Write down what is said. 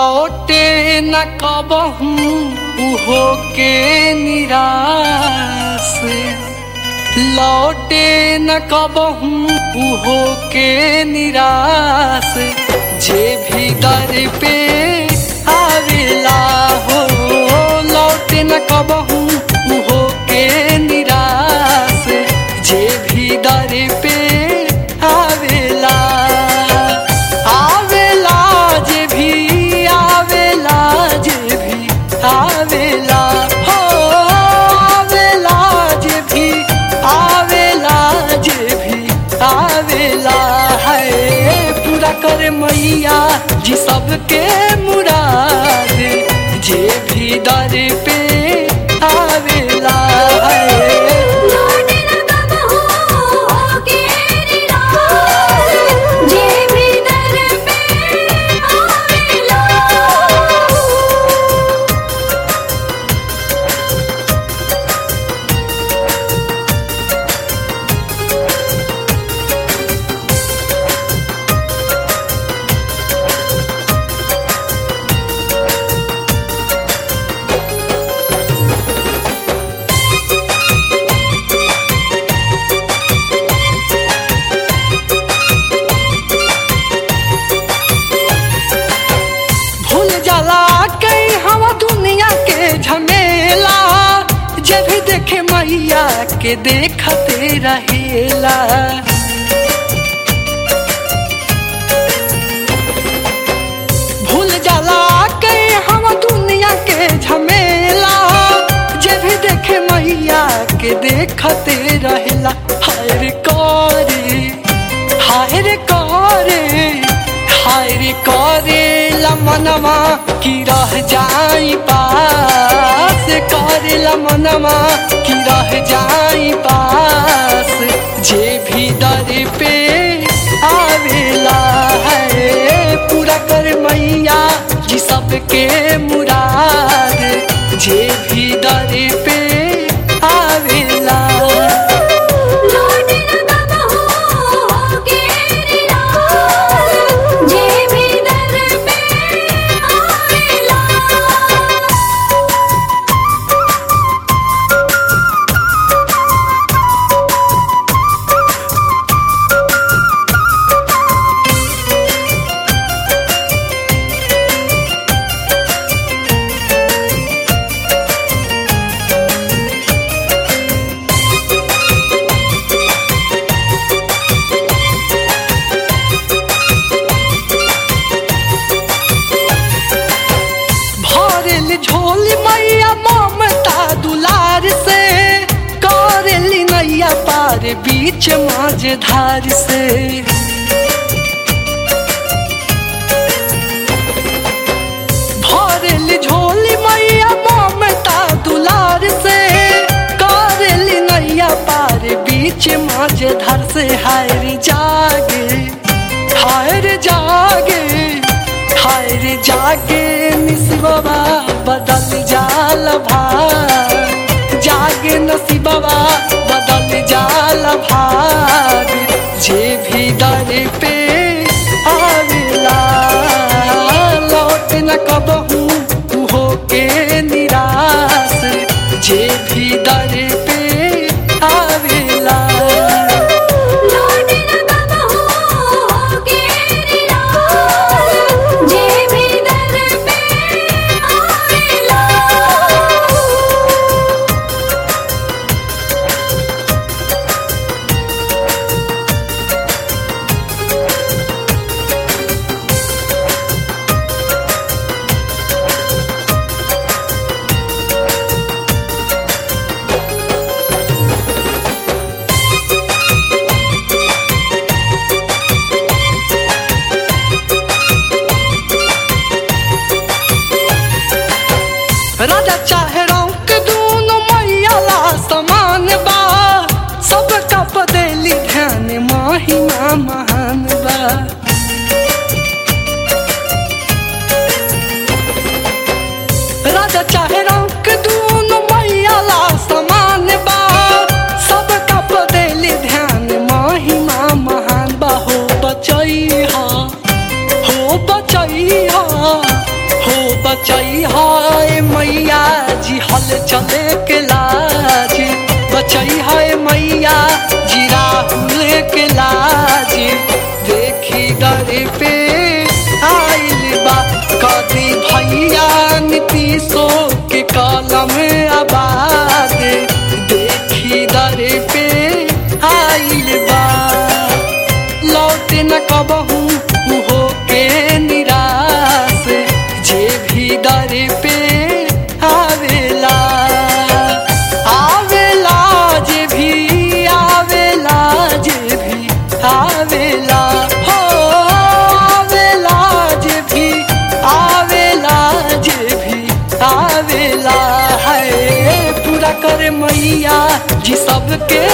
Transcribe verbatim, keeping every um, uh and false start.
लौटे न कबहू उहो के निराश, लौटे न कबहू उहो के निराश, जे भी दर पे आवेला हो। लौटे न कबहू उहो के निराश, जे भी दर पे आवेला आवेला जे भी आवेला जे भी आवेला हो। आवेला जे भी आवेला जे भी आवेला है। पूरा करे मैया जी सबके मुराद, जे भी दर पे आवेला है। झमेला जे भी देखे मैया के देखते रहेला। भूल जाला के हम दुनिया के झमेला, जे भी देखे मैया के देखते रहेला। हाय करे हाय करे हाय करे मनवा की रह जाई पास, करेला मनवा की रह जाई पास, जे भी दर पे आवेला है। पूरा कर मैया जी सबके मुराद, जे भी दर पे आवेला। झोली मैया ममता दुलार से, करेली नैया पार बीच माझधार से। भरेली झोली मैया ममता दुलार से, करेली नैया पार बीच माझधार से। हायर जागे हायर जागे हायर जागे निस्बवा बदल जाल भाग, जागे नसीबवा बदल जाल भाग, जे भी दर पे आवेला। लौट न कबहू उहो के निराश, जे भी दर पे आवेला। राजा चाहे रौक दूनो मैया ला समान बा, सबका बदली ध्यान महिमा महान बा। राजा चाहे रौक दूनो मैया ला समान बा, सबका बदली ध्यान महिमा महान बा। हो बचैहा हो बचैहा बचाई हाय मैया जी हल चले के लाज, बचाई हाय मैया जी राहुल के लाज। देखी दर पे आइल बा कदी भैया नीतीशो के कलम आबाद, देखी दर पे आइल बा लौटे न कबहू हो के निराश, जे भी दर पे आवेला आवेला जे भी आवेला जे भी आवेला हो आवेला जे भी आवेला जे भी आवेला है। पूरा करे मैया जी सबके